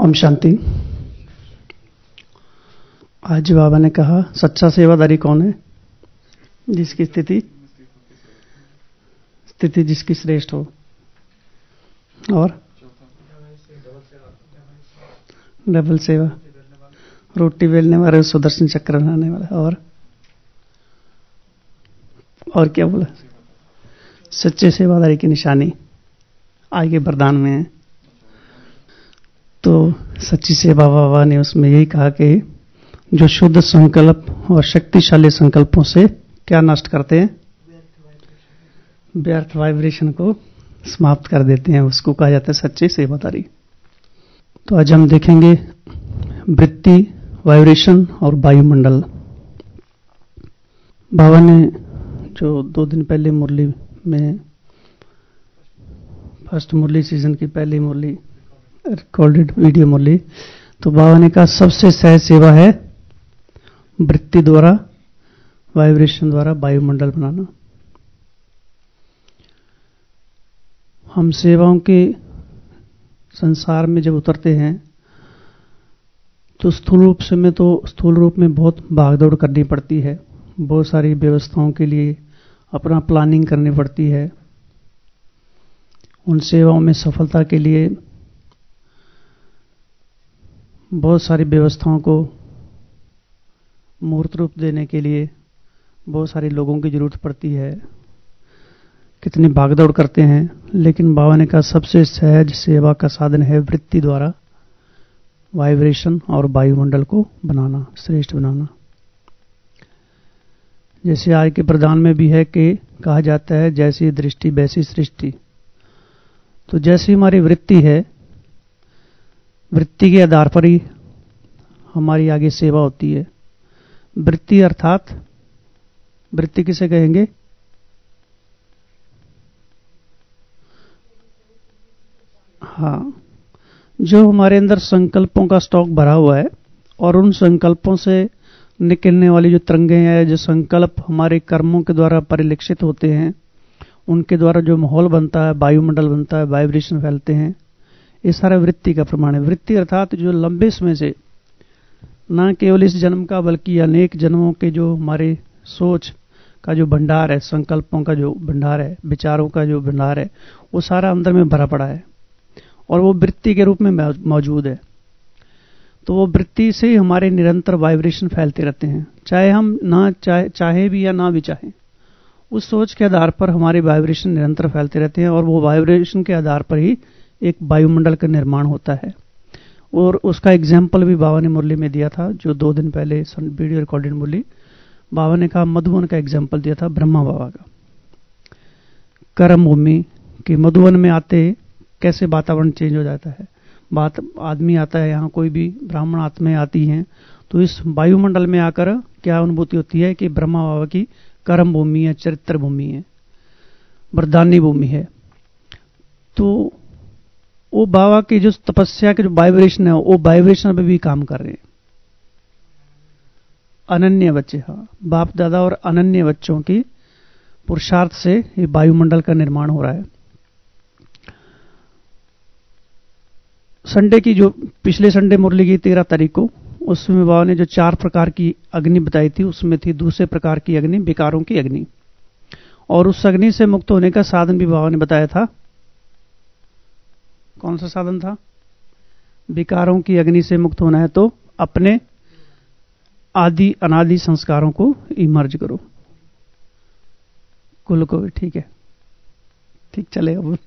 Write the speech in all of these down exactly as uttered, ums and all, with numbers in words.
ओम शांति। आज बाबा ने कहा सच्चा सेवादारी कौन है? जिसकी स्थिति स्थिति जिसकी श्रेष्ठ हो, और डबल सेवा, रोटी बेलने वाले, सुदर्शन चक्र बनाने वाला, और और क्या बोला? सच्चे सेवादारी की निशानी आगे वरदान में है। तो सच्ची सेवा बाबा ने उसमें यही कहा कि जो शुद्ध संकल्प और शक्तिशाली संकल्पों से क्या नष्ट करते हैं? व्यर्थ वाइब्रेशन को समाप्त कर देते हैं, उसको कहा जाता है सच्ची सेवादारी। तो आज हम देखेंगे वृत्ति, वाइब्रेशन और वायुमंडल। बाबा ने जो दो दिन पहले मुरली में, फर्स्ट मुरली सीजन की पहली मुरली, रिकॉर्डेड वीडियो मुरली, तो बाबा ने कहा सबसे सहज सेवा है वृत्ति द्वारा, वाइब्रेशन द्वारा वायुमंडल बनाना। हम सेवाओं के संसार में जब उतरते हैं तो स्थूल रूप से में तो स्थूल रूप में बहुत भागदौड़ करनी पड़ती है, बहुत सारी व्यवस्थाओं के लिए अपना प्लानिंग करनी पड़ती है। उन सेवाओं में सफलता के लिए बहुत सारी व्यवस्थाओं को मूर्त रूप देने के लिए बहुत सारे लोगों की जरूरत पड़ती है, कितनी भागदौड़ करते हैं। लेकिन बाबा ने कहा सबसे सहज सेवा का साधन है वृत्ति द्वारा वाइब्रेशन और वायुमंडल को बनाना, श्रेष्ठ बनाना। जैसे आज के प्रदान में भी है कि कहा जाता है जैसी दृष्टि वैसी सृष्टि। तो जैसी हमारी वृत्ति है, वृत्ति के आधार पर ही हमारी आगे सेवा होती है। वृत्ति अर्थात वृत्ति किसे कहेंगे? हाँ, जो हमारे अंदर संकल्पों का स्टॉक भरा हुआ है और उन संकल्पों से निकलने वाली जो तरंगें हैं, जो संकल्प हमारे कर्मों के द्वारा परिलक्षित होते हैं, उनके द्वारा जो माहौल बनता है, वायुमंडल बनता है, वाइब्रेशन फैलते हैं, ये सारा वृत्ति का प्रमाण है। वृत्ति अर्थात जो लंबे समय से, ना केवल इस जन्म का बल्कि अनेक जन्मों के जो हमारे सोच का जो भंडार है, संकल्पों का जो भंडार है, विचारों का जो भंडार है, वो सारा अंदर में भरा पड़ा है और वो वृत्ति के रूप में मौजूद है। तो वो वृत्ति से हमारे निरंतर वाइब्रेशन फैलते रहते हैं, चाहे हम ना चाहे चाहे भी या ना भी चाहें। उस सोच के आधार पर हमारे वाइब्रेशन निरंतर फैलते रहते हैं और वो वाइब्रेशन के आधार पर ही एक वायुमंडल का निर्माण होता है। और उसका एग्जाम्पल भी बाबा ने मुरली में दिया था, जो दो दिन पहले वीडियो रिकॉर्डेड मुरली। बाबा ने कहा मधुवन का एग्जाम्पल दिया था, ब्रह्मा बाबा का, कर्म भूमि के मधुवन में आते कैसे वातावरण चेंज हो जाता है। बात आदमी आता है यहाँ, कोई भी ब्राह्मण आत्माएं आती हैं, तो इस वायुमंडल में आकर क्या अनुभूति होती है कि ब्रह्मा बाबा की कर्म भूमि है, चरित्र भूमि है, वरदानी भूमि है। तो वो बाबा की जो तपस्या के जो वाइब्रेशन है, वो वाइब्रेशन पे भी काम कर रहे हैं। अनन्य बच्चे, हाँ, बाप दादा और अनन्य बच्चों की पुरुषार्थ से ये वायुमंडल का निर्माण हो रहा है। संडे की जो पिछले संडे मुरली की तेरह तारीख को, उसमें बाबा ने जो चार प्रकार की अग्नि बताई थी, उसमें थी दूसरे प्रकार की अग्नि, विकारों की अग्नि। और उस अग्नि से मुक्त होने का साधन भी बाबा ने बताया था। कौन सा साधन था? विकारों की अग्नि से मुक्त होना है तो अपने आदि अनादि संस्कारों को इमर्ज करो, कुल को भी। ठीक है, ठीक चलेगा।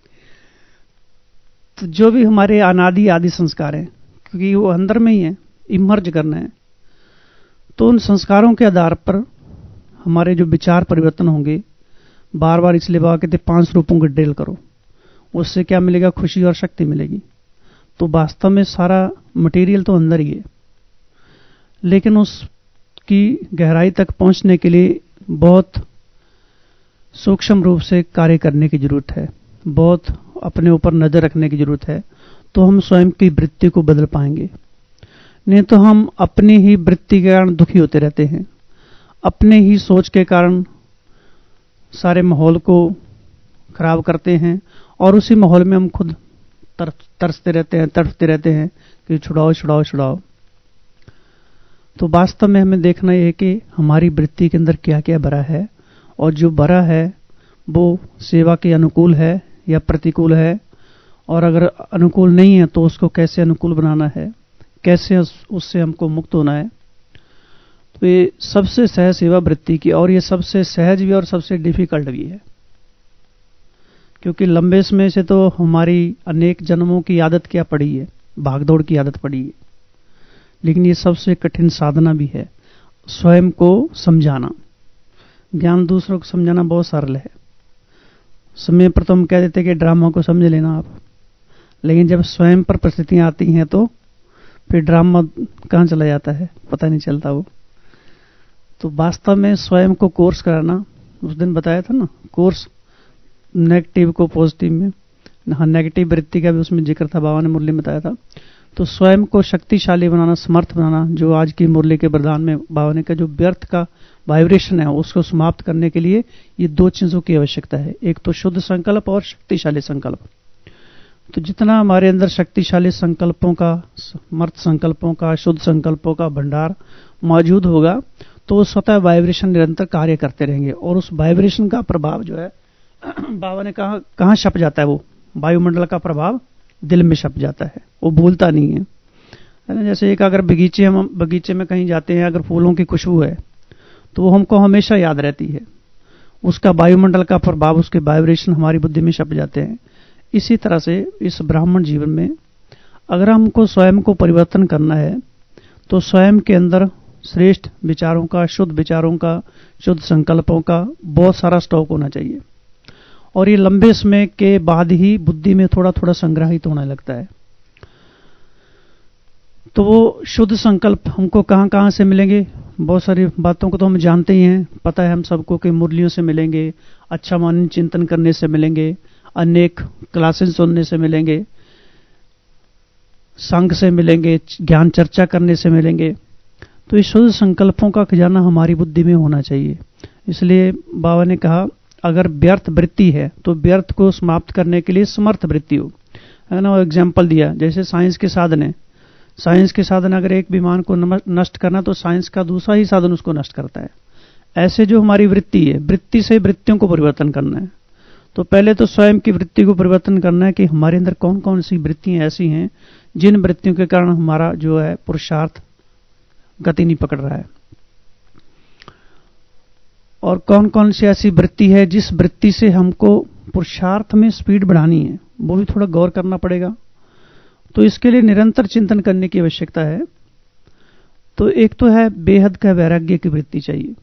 तो जो भी हमारे अनादि आदि संस्कार हैं, क्योंकि वो अंदर में ही है, इमर्ज करना है, तो उन संस्कारों के आधार पर हमारे जो विचार परिवर्तन होंगे बार बार। इसलिए बाबा कहते पांच रूपों को ड्रिल करो, उससे क्या मिलेगा? खुशी और शक्ति मिलेगी। तो वास्तव में सारा मटेरियल तो अंदर ही है, लेकिन उसकी गहराई तक पहुंचने के लिए बहुत सूक्ष्म रूप से कार्य करने की जरूरत है, बहुत अपने ऊपर नजर रखने की जरूरत है। तो हम स्वयं की वृत्ति को बदल पाएंगे। नहीं तो हम अपनी ही वृत्ति के कारण दुखी होते रहते हैं, अपने ही सोच के कारण सारे माहौल को खराब करते हैं और उसी माहौल में हम खुद तरसते रहते हैं, तड़पते रहते हैं कि छुड़ाओ छुड़ाओ छुड़ाओ। तो वास्तव में हमें देखना यह है कि हमारी वृत्ति के अंदर क्या क्या भरा है, और जो भरा है वो सेवा के अनुकूल है या प्रतिकूल है, और अगर अनुकूल नहीं है तो उसको कैसे अनुकूल बनाना है, कैसे उससे हमको मुक्त होना है। तो ये सबसे सहज सेवा वृत्ति की, और ये सबसे सहज भी और सबसे डिफिकल्ट भी है, क्योंकि लंबे समय से तो हमारी अनेक जन्मों की आदत क्या पड़ी है, भागदौड़ की आदत पड़ी है। लेकिन ये सबसे कठिन साधना भी है, स्वयं को समझाना। ज्ञान दूसरों को समझाना बहुत सरल है। समय पर तो हम कह देते कि ड्रामा को समझ लेना आप, लेकिन जब स्वयं पर परिस्थितियां आती हैं तो फिर ड्रामा कहां चला जाता है, पता नहीं चलता वो। तो वास्तव में स्वयं को कोर्स कराना, उस दिन बताया था ना, कोर्स नेगेटिव को पॉजिटिव में, हाँ नेगेटिव वृत्ति का भी उसमें जिक्र था, बाबा ने मुरली में बताया था। तो स्वयं को शक्तिशाली बनाना, समर्थ बनाना, जो आज की मुरली के वरदान में बाबा ने कहा, जो व्यर्थ का वाइब्रेशन है उसको समाप्त करने के लिए ये दो चीजों की आवश्यकता है, एक तो शुद्ध संकल्प और शक्तिशाली संकल्प। तो जितना हमारे अंदर शक्तिशाली संकल्पों का, समर्थ संकल्पों का, शुद्ध संकल्पों का भंडार मौजूद होगा तो वो स्वतः वाइब्रेशन निरंतर कार्य करते रहेंगे, और उस वाइब्रेशन का प्रभाव जो है बाबा ने कहा कहां छप जाता है, वो वायुमंडल का प्रभाव दिल में छप जाता है, वो भूलता नहीं है, है ना। जैसे एक अगर बगीचे हम बगीचे में कहीं जाते हैं, अगर फूलों की खुशबू है तो वो हमको हमेशा याद रहती है, उसका वायुमंडल का प्रभाव, उसके वाइब्रेशन हमारी बुद्धि में छप जाते हैं। इसी तरह से इस ब्राह्मण जीवन में अगर हमको स्वयं को परिवर्तन करना है तो स्वयं के अंदर श्रेष्ठ विचारों का, शुद्ध विचारों का, शुद्ध संकल्पों का बहुत सारा स्टॉक होना चाहिए, और ये लंबे समय के बाद ही बुद्धि में थोड़ा थोड़ा संग्रहित होने लगता है। तो वो शुद्ध संकल्प हमको कहां कहां से मिलेंगे, बहुत सारी बातों को तो हम जानते ही हैं, पता है हम सबको कि मुरलियों से मिलेंगे, अच्छा मन चिंतन करने से मिलेंगे, अनेक क्लासेस सुनने से मिलेंगे, संघ से मिलेंगे, ज्ञान चर्चा करने से मिलेंगे। तो इस शुद्ध संकल्पों का खजाना हमारी बुद्धि में होना चाहिए। इसलिए बाबा ने कहा अगर व्यर्थ वृत्ति है तो व्यर्थ को समाप्त करने के लिए समर्थ वृत्ति हो, है ना। वो एग्जाम्पल दिया, जैसे साइंस के साधन है, साइंस के साधन अगर एक विमान को नष्ट करना तो साइंस का दूसरा ही साधन उसको नष्ट करता है। ऐसे जो हमारी वृत्ति है, वृत्ति से वृत्तियों को परिवर्तन करना है, तो पहले तो स्वयं की वृत्ति को परिवर्तन करना है कि हमारे अंदर कौन कौन सी वृत्तियां ऐसी हैं जिन वृत्तियों के कारण हमारा जो है पुरुषार्थ गति नहीं पकड़ रहा है, और कौन कौन सी ऐसी वृत्ति है जिस वृत्ति से हमको पुरुषार्थ में स्पीड बढ़ानी है, वो भी थोड़ा गौर करना पड़ेगा। तो इसके लिए निरंतर चिंतन करने की आवश्यकता है। तो एक तो है बेहद का वैराग्य की वृत्ति चाहिए,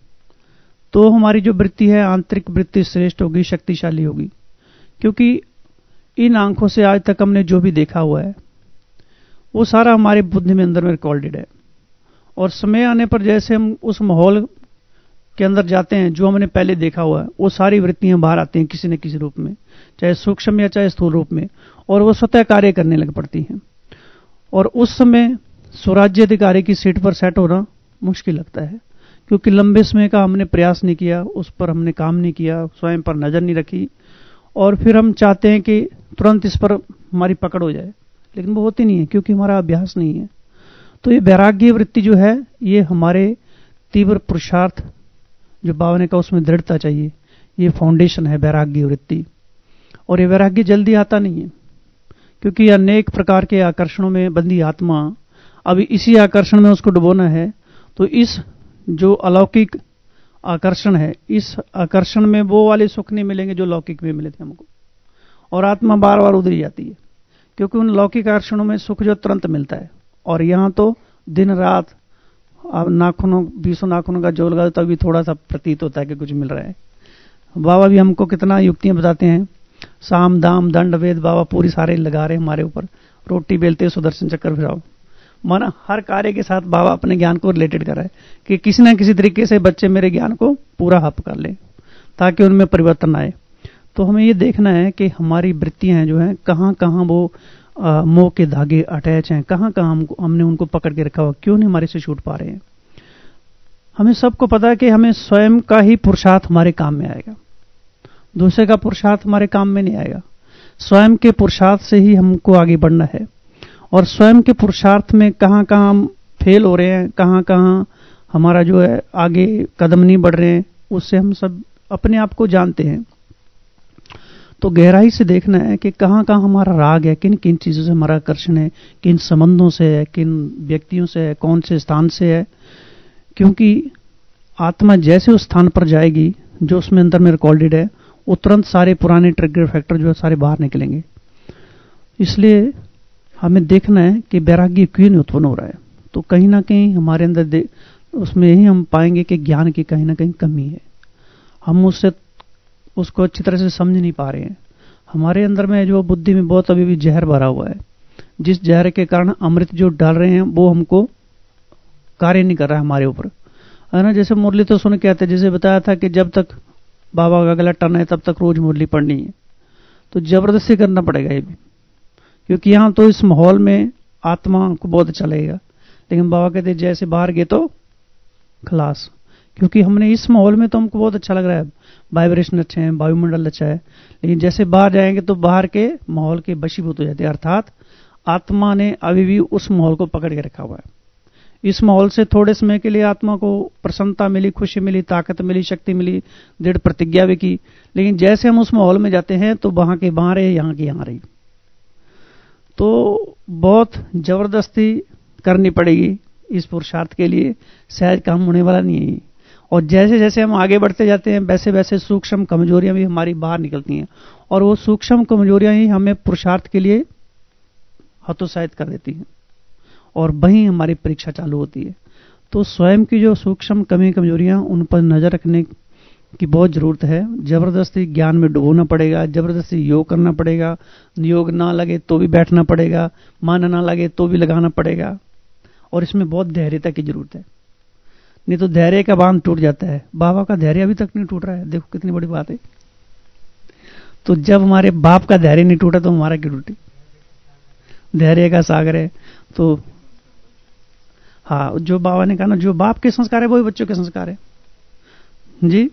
तो हमारी जो वृत्ति है आंतरिक वृत्ति श्रेष्ठ होगी, शक्तिशाली होगी, क्योंकि इन आंखों से आज तक हमने जो भी देखा हुआ है वो सारा हमारे बुद्धि में अंदर में रिकॉर्डेड है, और समय आने पर जैसे हम उस माहौल के अंदर जाते हैं जो हमने पहले देखा हुआ है, वो सारी वृत्तियां बाहर आती हैं किसी न किसी रूप में, चाहे सूक्ष्म या चाहे स्थूल रूप में, और वो स्वतः कार्य करने लग पड़ती हैं। और उस समय स्वराज्य अधिकारी की सीट पर सेट होना मुश्किल लगता है, क्योंकि लंबे समय का हमने प्रयास नहीं किया, उस पर हमने काम नहीं किया, स्वयं पर नजर नहीं रखी, और फिर हम चाहते हैं कि तुरंत इस पर हमारी पकड़ हो जाए, लेकिन वो होती नहीं है क्योंकि हमारा अभ्यास नहीं है। तो ये वैराग्य वृत्ति जो है ये हमारे तीव्र पुरुषार्थ जो बाबा ने कहा उसमें दृढ़ता चाहिए, ये फाउंडेशन है वैराग्य वृत्ति। और ये वैराग्य जल्दी आता नहीं है, क्योंकि अनेक प्रकार के आकर्षणों में बंधी आत्मा अभी इसी आकर्षण में उसको डुबोना है। तो इस जो अलौकिक आकर्षण है, इस आकर्षण में वो वाले सुख नहीं मिलेंगे जो लौकिक में मिले थे हमको, और आत्मा बार बार उधर जाती है, क्योंकि उन लौकिक आकर्षणों में सुख जो तुरंत मिलता है, और यहां तो दिन रात अब नाखूनों बीसों नाखूनों का जोड़ लगा तब भी थोड़ा सा प्रतीत होता है कि कुछ मिल रहा है। बाबा भी हमको कितना युक्तियां बताते हैं, साम दाम दंड वेद बाबा पूरी सारे लगा रहे हमारे ऊपर, रोटी बेलते सुदर्शन चक्कर फिराओ, माना हर कार्य के साथ बाबा अपने ज्ञान को रिलेटेड कर रहा है कि किसी ना किसी तरीके से बच्चे मेरे ज्ञान को पूरा हप कर ले ताकि उनमें परिवर्तन आए। तो हमें ये देखना है कि हमारी वृत्तियां जो हैं कहां कहां वो मोह के धागे अटैच हैं, कहां कहां हमको हमने उनको पकड़ के रखा हुआ, क्यों नहीं हमारे से छूट पा रहे हैं। हमें सबको पता है कि हमें स्वयं का ही पुरुषार्थ हमारे काम में आएगा, दूसरे का पुरुषार्थ हमारे काम में नहीं आएगा। स्वयं के पुरुषार्थ से ही हमको आगे बढ़ना है, और स्वयं के पुरुषार्थ में कहां कहां हम फेल हो रहे हैं, कहां कहां हमारा जो है आगे कदम नहीं बढ़ रहे हैं, उससे हम सब अपने आप को जानते हैं। तो गहराई से देखना है कि कहां कहां हमारा राग है, किन किन चीजों से हमारा आकर्षण है, किन संबंधों से है, किन व्यक्तियों से है, कौन से स्थान से है। क्योंकि आत्मा जैसे उस स्थान पर जाएगी जो उसमें अंदर में रिकॉर्डेड है, वो तुरंत सारे पुराने ट्रिगर फैक्टर जो है सारे बाहर निकलेंगे। इसलिए हमें देखना है कि वैराग्य क्यों नहीं उत्पन्न हो रहा है। तो कहीं ना कहीं हमारे अंदर उसमें यही हम पाएंगे कि ज्ञान की कहीं ना कहीं कमी है। हम उससे उसको अच्छी तरह से समझ नहीं पा रहे हैं। हमारे अंदर में जो बुद्धि में बहुत अभी भी जहर भरा हुआ है, जिस जहर के कारण अमृत जो डाल रहे हैं वो हमको कार्य नहीं कर रहा है हमारे ऊपर, है ना। जैसे मुरली तो सुन के आते, जैसे बताया था कि जब तक बाबा का गला टर्न है तब तक रोज मुरली पढ़नी है। तो जबरदस्ती करना पड़ेगा ये भी, क्योंकि यहां तो इस माहौल में आत्मा को बहुत अच्छा लगेगा। लेकिन बाबा कहते जैसे बाहर गए तो खलास, क्योंकि हमने इस माहौल में तो हमको बहुत अच्छा लग रहा है, वाइब्रेशन अच्छे हैं, वायुमंडल अच्छा है, लेकिन जैसे बाहर जाएंगे तो बाहर के माहौल के वशीभूत हो जाते हैं। अर्थात आत्मा ने अभी भी उस माहौल को पकड़ के रखा हुआ है। इस माहौल से थोड़े समय के लिए आत्मा को प्रसन्नता मिली, खुशी मिली, ताकत मिली, शक्ति मिली, दृढ़ प्रतिज्ञा भी की, लेकिन जैसे हम उस माहौल में जाते हैं तो वहां के वहां रहे, यहां के यहां रही। तो बहुत जबरदस्ती करनी पड़ेगी इस पुरुषार्थ के लिए, सहज काम होने वाला नहीं है। और जैसे जैसे हम आगे बढ़ते जाते हैं वैसे वैसे सूक्ष्म कमजोरियां भी हमारी बाहर निकलती हैं, और वो सूक्ष्म कमजोरियां ही हमें पुरुषार्थ के लिए हतोत्साहित कर देती हैं, और वहीं हमारी परीक्षा चालू होती है। तो स्वयं की जो सूक्ष्म कमी कमजोरियां, उन पर नजर रखने की बहुत जरूरत है। जबरदस्ती ज्ञान में डुबोना पड़ेगा, जबरदस्ती योग करना पड़ेगा, योग ना लगे तो भी बैठना पड़ेगा, मन ना लगे तो भी लगाना पड़ेगा, और इसमें बहुत धैर्यता की जरूरत है, नहीं तो धैर्य का बांध टूट जाता है। बाबा का धैर्य अभी तक नहीं टूट रहा है, देखो कितनी बड़ी बात है। तो जब हमारे बाप का धैर्य नहीं टूटा तो हमारा क्यों टूटे? धैर्य का सागर है। तो हाँ, जो बाबा ने कहा ना, जो बाप के संस्कार है वही बच्चों के संस्कार है जी।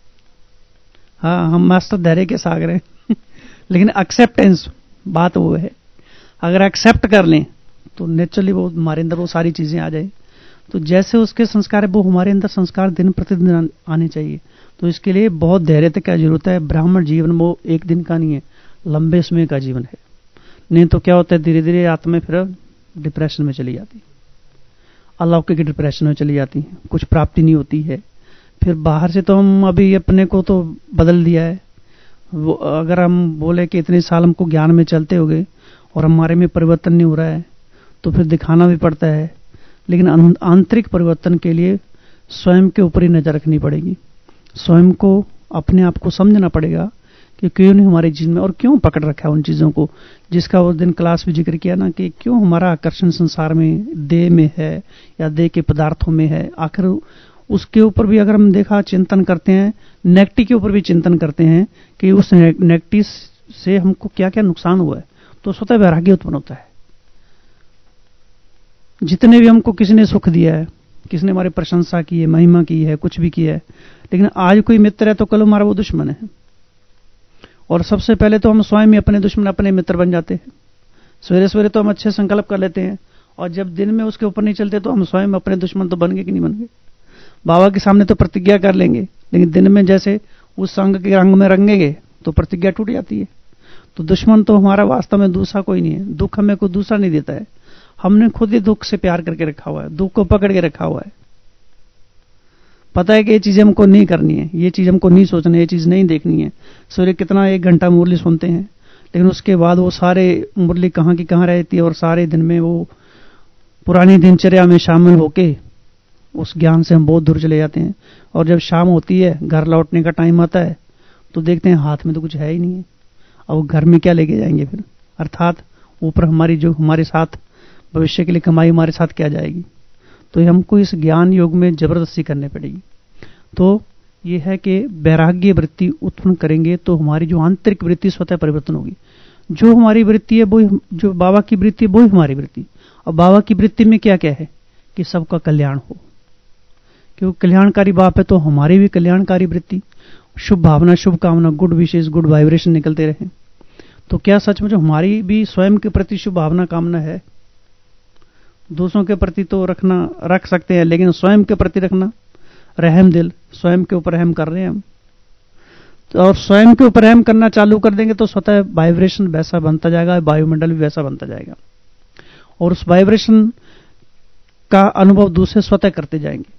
हाँ, हम मास्टर धैर्य के सागर हैं लेकिन एक्सेप्टेंस बात वो है, अगर एक्सेप्ट कर लें तो नेचुरली वो हमारे अंदर वो सारी चीजें आ जाए। तो जैसे उसके संस्कार है वो हमारे अंदर संस्कार दिन प्रतिदिन आने चाहिए। तो इसके लिए बहुत धैर्य की जरूरत है। ब्राह्मण जीवन वो एक दिन का नहीं है, लंबे समय का जीवन है। नहीं तो क्या होता है, धीरे धीरे आत्मा फिर डिप्रेशन में चली जाती, अलौकिक डिप्रेशन में चली जाती है, कुछ प्राप्ति नहीं होती है। फिर बाहर से तो हम अभी अपने को तो बदल दिया है। वो अगर हम बोले कि इतने साल हमको ज्ञान में चलते हो गए और हमारे में परिवर्तन नहीं हो रहा है, तो फिर दिखाना भी पड़ता है। लेकिन आंतरिक परिवर्तन के लिए स्वयं के ऊपर ही नजर रखनी पड़ेगी, स्वयं को अपने आप को समझना पड़ेगा कि क्यों नहीं हमारे जीवन में, और क्यों पकड़ रखा है उन चीजों को, जिसका उस दिन क्लास में जिक्र किया ना, कि क्यों हमारा आकर्षण संसार में देह में है या देह के पदार्थों में है। आखिर उसके ऊपर भी अगर हम देखा चिंतन करते हैं, नेगेटिव के ऊपर भी चिंतन करते हैं कि उस नेगेटिव से हमको क्या क्या नुकसान हुआ है, तो स्वतः वैराग्य उत्पन्न होता है। जितने भी हमको किसी ने सुख दिया है, किसी ने हमारी प्रशंसा की है, महिमा की है, कुछ भी किया है, लेकिन आज कोई मित्र है तो कल हमारा वो दुश्मन है। और सबसे पहले तो हम स्वयं ही अपने दुश्मन, अपने मित्र बन जाते हैं। सवेरे सवेरे तो हम अच्छे संकल्प कर लेते हैं, और जब दिन में उसके ऊपर नहीं चलते तो हम स्वयं अपने दुश्मन तो बन गए कि नहीं बन गए। बाबा के सामने तो प्रतिज्ञा कर लेंगे, लेकिन दिन में जैसे उस संग के रंग में रंगेंगे तो प्रतिज्ञा टूट जाती है। तो दुश्मन तो हमारा वास्तव में दूसरा कोई नहीं है, दुख हमें कोई दूसरा नहीं देता है, हमने खुद ही दुख से प्यार करके रखा हुआ है, दुख को पकड़ के रखा हुआ है। पता है कि ये चीज हमको नहीं करनी है, ये चीज हमको नहीं सोचना है, ये चीज नहीं देखनी है। सूर्य कितना एक घंटा मुरली सुनते हैं, लेकिन उसके बाद वो सारे मुरली कहाँ की कहाँ रहती है, और सारे दिन में वो पुरानी दिनचर्या में शामिल होके उस ज्ञान से हम बहुत दूर चले जाते हैं। और जब शाम होती है, घर लौटने का टाइम आता है, तो देखते हैं हाथ में तो कुछ है ही नहीं है, अब घर में क्या लेके जाएंगे फिर। अर्थात ऊपर हमारी जो हमारे साथ भविष्य के लिए कमाई हमारे साथ क्या जाएगी। तो हमको इस ज्ञान योग में जबरदस्ती करनी पड़ेगी। तो ये है कि वैराग्य वृत्ति उत्पन्न करेंगे तो हमारी जो आंतरिक वृत्ति स्वतः परिवर्तन होगी। जो हमारी वृत्ति है वो, जो बाबा की वृत्ति है वो ही हमारी वृत्ति। और बाबा की वृत्ति में क्या क्या है कि सबका कल्याण हो, क्योंकि कल्याणकारी बाप है तो हमारी भी कल्याणकारी वृत्ति, शुभ भावना, शुभ कामना, गुड विशेष, गुड वाइब्रेशन निकलते रहे। तो क्या सच में जो हमारी भी स्वयं के प्रति शुभ भावना कामना है दूसरों के प्रति तो रखना रख सकते हैं, लेकिन स्वयं के प्रति रखना, रहम दिल, स्वयं के ऊपर रहम कर रहे हैं हम। तो और स्वयं के ऊपर रहम करना चालू कर देंगे तो स्वतः वाइब्रेशन वैसा बनता जाएगा, वायुमंडल भी वैसा बनता जाएगा, और उस वाइब्रेशन का अनुभव दूसरे स्वतः करते जाएंगे।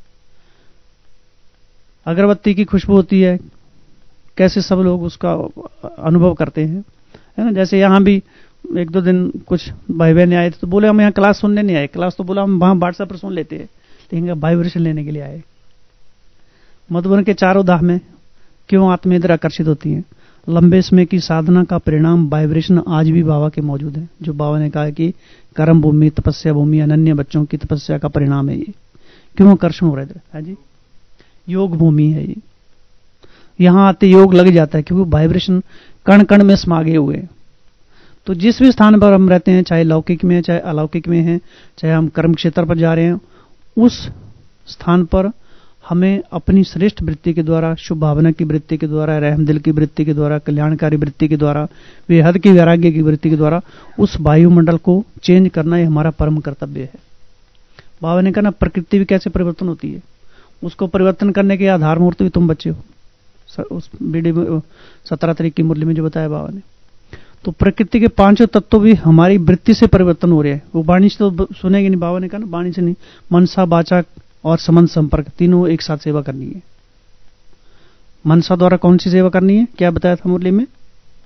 अगरबत्ती की खुशबू होती है, कैसे सब लोग उसका अनुभव करते हैं, है ना। जैसे यहां भी एक दो दिन कुछ भाई बहन आए थे तो बोले हम यहाँ क्लास सुनने नहीं आए, क्लास तो बोला हम वहां व्हाट्सएप पर सुन लेते हैं, लेकिन वाइब्रेशन लेने के लिए आए। मधुबन के चारों धाम में क्यों आत्मा इधर आकर्षित होती हैं? लंबे समय की साधना का परिणाम वाइब्रेशन आज भी बाबा के मौजूद है। जो बाबा ने कहा कि कर्म भूमि, तपस्या भूमि, अनन्य बच्चों की तपस्या का परिणाम है ये। क्यों आकर्षण हो रहा है? है जी, योग भूमि है ये। यहां आते योग लग जाता है, क्योंकि वाइब्रेशन कण कण में समागे हुए हैं। तो जिस भी स्थान पर हम रहते हैं, चाहे लौकिक में चाहे अलौकिक में है, चाहे हम कर्म क्षेत्र पर जा रहे हैं, उस स्थान पर हमें अपनी श्रेष्ठ वृत्ति के द्वारा, शुभ भावना की वृत्ति के द्वारा, रहम दिल की वृत्ति के द्वारा, कल्याणकारी वृत्ति के द्वारा, बेहद की वैराग्य की वृत्ति के द्वारा उस वायुमंडल को चेंज करना, ये हमारा परम कर्तव्य है। बाबा ने कहा ना, प्रकृति भी कैसे परिवर्तन होती है, उसको परिवर्तन करने के आधार मूर्ति भी तुम बच्चे हो। उस वीडियो सत्रह तारीख की मुरली में जो बताया बाबा ने, तो प्रकृति के पांचों तत्व भी हमारी वृत्ति से परिवर्तन हो रहे हैं। वो वाणी से तो सुनेगी नहीं, बाबा ने कहा ना, वाणी से नहीं, मनसा, वाचा और समन संपर्क तीनों एक साथ सेवा करनी है। मनसा द्वारा कौन सी सेवा करनी है, क्या बताया था मुरली में?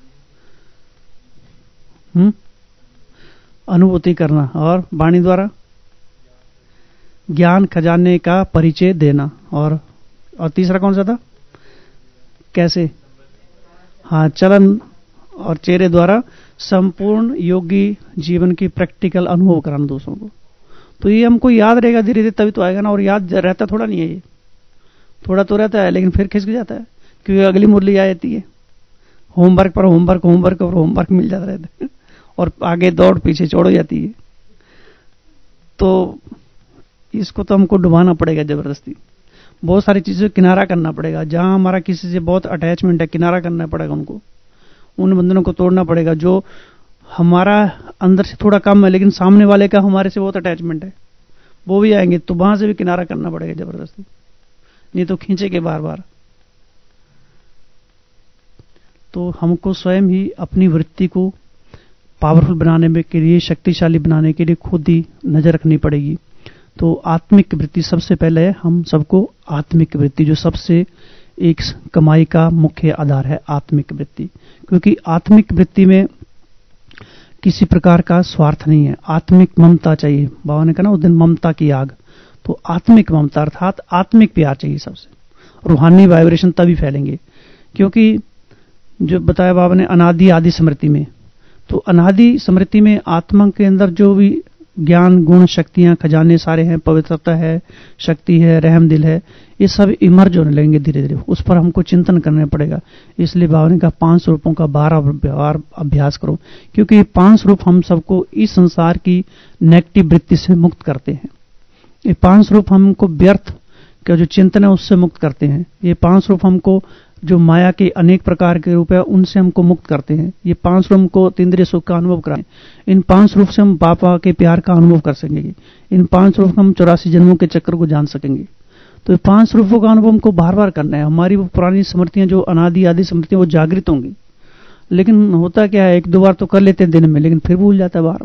हम्म अनुभूति करना, और वाणी द्वारा ज्ञान खजाने का परिचय देना, और और तीसरा कौन सा था? कैसे? हाँ, चलन और चेहरे द्वारा संपूर्ण योगी जीवन की प्रैक्टिकल अनुभव कराना दूसरों को। तो ये हमको याद रहेगा धीरे धीरे, तभी तो आएगा ना। और याद रहता थोड़ा नहीं है ये, थोड़ा तो रहता है, लेकिन फिर खिसक जाता है, क्योंकि अगली मुरली आ जाती है। होमवर्क पर होमवर्क, होमवर्क पर होमवर्क मिल जाता रहता है, और आगे दौड़ पीछे छोड़ हो जाती है। तो इसको तो हमको डुबाना पड़ेगा जबरदस्ती, बहुत सारी चीजें किनारा करना पड़ेगा। जहां हमारा किसी से बहुत अटैचमेंट है, किनारा करना पड़ेगा उनको, उन बंधनों को तोड़ना पड़ेगा। जो हमारा अंदर से थोड़ा कम है, लेकिन सामने वाले का हमारे से बहुत अटैचमेंट है, वो भी आएंगे, तो वहां से भी किनारा करना पड़ेगा जबरदस्ती, नहीं तो खींचेंगे बार बार। तो हमको स्वयं ही अपनी वृत्ति को पावरफुल बनाने में के लिए, शक्तिशाली बनाने के लिए खुद ही नजर रखनी पड़ेगी। तो आत्मिक वृत्ति सबसे पहले है, हम सबको आत्मिक वृत्ति, जो सबसे एक कमाई का मुख्य आधार है, आत्मिक वृत्ति। क्योंकि आत्मिक वृत्ति में किसी प्रकार का स्वार्थ नहीं है, आत्मिक ममता चाहिए। बाबा ने कहा ना उस दिन, ममता की आग। तो आत्मिक ममता अर्थात आत्मिक प्यार चाहिए सबसे। रूहानी वाइब्रेशन तभी फैलेंगे, क्योंकि जो बताया बाबा ने अनादि आदि स्मृति में, तो अनादि स्मृति में आत्मा के अंदर जो भी ज्ञान, गुण, शक्तियां, खजाने सारे हैं, पवित्रता है, शक्ति है, रहम दिल है, ये सब इमर्ज होने लगेंगे धीरे धीरे। उस पर हमको चिंतन करना पड़ेगा। इसलिए बाबा ने कहा पांच स्वरूपों का बारह बार अभ्यास करो, क्योंकि ये पांच स्वरूप हम सबको इस संसार की नेगेटिव वृत्ति से मुक्त करते हैं। ये पांच स्वरूप हमको व्यर्थ का जो चिंतन है उससे मुक्त करते हैं। ये पांच स्वरूप हमको जो माया के अनेक प्रकार के रूप है उनसे हमको मुक्त करते हैं। ये पांच रूप हमको तीन्द्रिय सुख का अनुभव कराएं। इन पांच रूप से हम बाबा के प्यार का अनुभव कर सकेंगे। इन पांच रूप हम चौरासी जन्मों के चक्र को जान सकेंगे। तो पांच रूपों का अनुभव हमको बार बार करना है। हमारी वो पुरानी स्मृतियां जो अनादि आदि स्मृतियां वो जागृत होंगी, लेकिन होता क्या है, एक दो बार तो कर लेते हैं दिन में, लेकिन फिर भूल जाता है बार बार।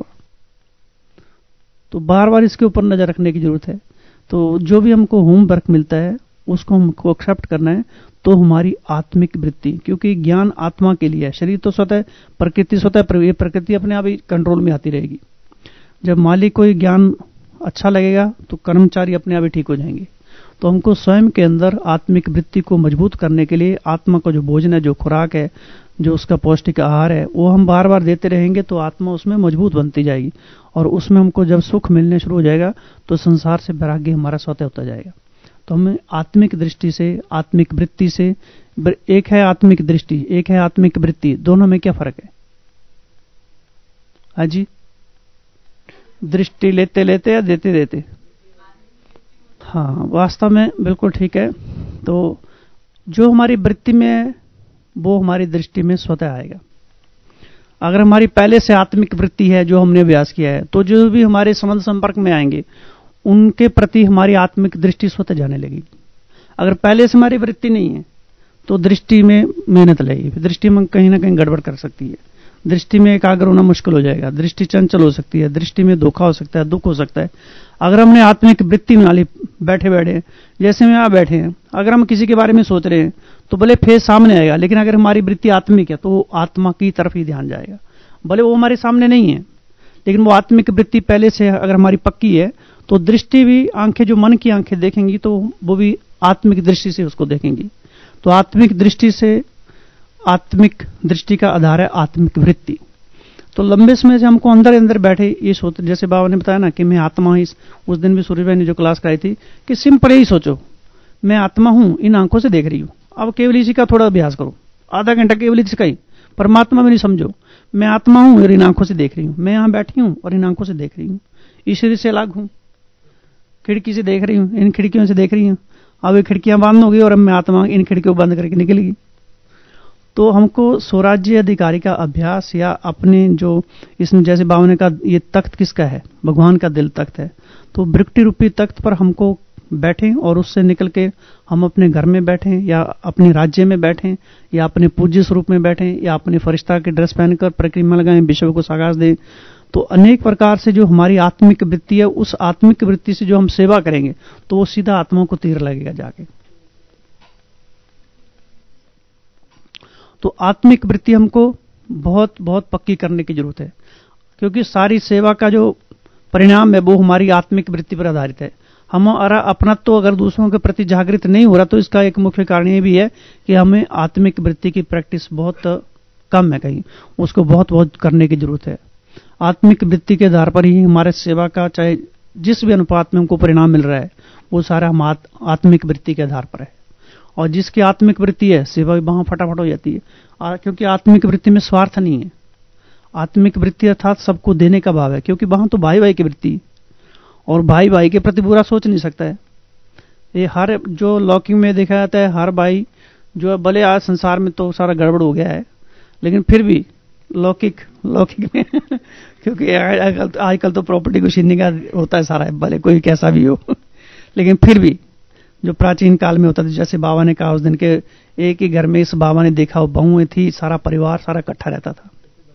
तो बार बार इसके ऊपर नजर रखने की जरूरत है। तो जो भी हमको होमवर्क मिलता है उसको हमको एक्सेप्ट करना है। तो हमारी आत्मिक वृत्ति, क्योंकि ज्ञान आत्मा के लिए है, शरीर तो स्वतः, प्रकृति स्वतः, ये प्रकृति अपने आप ही कंट्रोल में आती रहेगी। जब मालिक को ज्ञान अच्छा लगेगा तो कर्मचारी अपने आप ही ठीक हो जाएंगे। तो हमको स्वयं के अंदर आत्मिक वृत्ति को मजबूत करने के लिए आत्मा का जो भोजन है, जो खुराक है, जो उसका पौष्टिक आहार है, वो हम बार बार देते रहेंगे तो आत्मा उसमें मजबूत बनती जाएगी। और उसमें हमको जब सुख मिलने शुरू हो जाएगा तो संसार से वैराग्य हमारा स्वतः होता जाएगा। तो हमें आत्मिक दृष्टि से, आत्मिक वृत्ति से, एक है आत्मिक दृष्टि, एक है आत्मिक वृत्ति, दोनों में क्या फर्क है? हाँ जी, दृष्टि लेते लेते या देते देते? हाँ, वास्तव में बिल्कुल ठीक है। तो जो हमारी वृत्ति में है वो हमारी दृष्टि में स्वतः आएगा। अगर हमारी पहले से आत्मिक वृत्ति है, जो हमने अभ्यास किया है, तो जो भी हमारे संबंध संपर्क में आएंगे उनके प्रति हमारी आत्मिक दृष्टि स्वतः जाने लगेगी। अगर पहले से हमारी वृत्ति नहीं है तो दृष्टि में मेहनत लगेगी, दृष्टि में कहीं ना कहीं गड़बड़ कर सकती है, दृष्टि में एकाग्र होना मुश्किल हो जाएगा, दृष्टि चंचल हो सकती है, दृष्टि में धोखा हो सकता है, दुख हो सकता है। अगर हमने आत्मिक वृत्ति में ली बैठे बैठे, जैसे में यहाँ बैठे हैं, अगर हम किसी के बारे में सोच रहे हैं तो भले फेस सामने आएगा, लेकिन अगर हमारी वृत्ति आत्मिक है तो वो आत्मा की तरफ ही ध्यान जाएगा। भले वो हमारे सामने नहीं है, लेकिन वो आत्मिक वृत्ति पहले से अगर हमारी पक्की है तो दृष्टि भी, आंखें जो मन की आंखें देखेंगी तो वो भी आत्मिक दृष्टि से उसको देखेंगी। तो आत्मिक दृष्टि से, आत्मिक दृष्टि का आधार है आत्मिक वृत्ति। तो लंबे समय से हमको अंदर अंदर बैठे ये सोच, जैसे बाबा ने बताया ना कि मैं आत्मा हूं, उस दिन भी सूर्य भाई ने जो क्लास कराई थी कि सिंपल ही सोचो, मैं आत्मा हूं, इन आंखों से देख रही हूं। अब केवल इसी का थोड़ा अभ्यास करो, आधा घंटा केवल इसी का ही, परमात्मा में नहीं समझो, मैं आत्मा हूं और इन आंखों से देख रही हूं, मैं यहां बैठी हूं और इन आंखों से देख रही हूं, इस शरीर से अलग हूं, खिड़की से देख रही हूं, इन खिड़कियों से देख रही हूं। अब ये खिड़कियां बंद हो गई और अब मैं आत्मा इन खिड़कियों को बंद करके निकलेगी। तो हमको स्वराज्य अधिकारी का अभ्यास, या अपने जो इसमें जैसे बाबा ने कहा ये तख्त किसका है, भगवान का दिल तख्त है, तो वृत्ति रूपी तख्त पर हमको बैठें और उससे निकल के हम अपने घर में बैठें, या अपने राज्य में बैठें, या अपने पूज्य स्वरूप में बैठें, या अपने फरिश्ता की ड्रेस पहनकर परिक्रमा लगाएं, विश्व को सागास दें। तो अनेक प्रकार से जो हमारी आत्मिक वृत्ति है, उस आत्मिक वृत्ति से जो हम सेवा करेंगे तो वो सीधा आत्मा को तीर लगेगा जाके। तो आत्मिक वृत्ति हमको बहुत बहुत पक्की करने की जरूरत है, क्योंकि सारी सेवा का जो परिणाम है वो हमारी आत्मिक वृत्ति पर आधारित है। हमारा अपनत्व तो अगर दूसरों के प्रति जागृत नहीं हो रहा, तो इसका एक मुख्य कारण ये भी है कि हमें आत्मिक वृत्ति की प्रैक्टिस बहुत कम है, कहीं उसको बहुत बहुत करने की जरूरत है। आत्मिक वृत्ति के आधार पर ही हमारे सेवा का, चाहे जिस भी अनुपात में हमको परिणाम मिल रहा है, वो सारा हम आत्मिक वृत्ति के आधार पर है। और जिसकी आत्मिक वृत्ति है, सेवा भी वहां फटाफट हो जाती है, क्योंकि आत्मिक वृत्ति में स्वार्थ नहीं है। आत्मिक वृत्ति अर्थात सबको देने का भाव है, क्योंकि वहां तो भाई भाई की वृत्ति, और भाई भाई के प्रति बुरा सोच नहीं सकता है। ये हर जो लौकिक में देखा जाता है, हर भाई जो भले आज संसार में तो सारा गड़बड़ हो गया है, लेकिन फिर भी लौकिक लौकिक में क्योंकि आजकल तो प्रॉपर्टी को छीनने का होता है सारा, भले कोई कैसा भी हो, लेकिन फिर भी जो प्राचीन काल में होता था, जैसे बाबा ने कहा उस दिन के, एक ही घर में इस बाबा ने देखा वो बहुएं थी, सारा परिवार सारा इकट्ठा रहता था,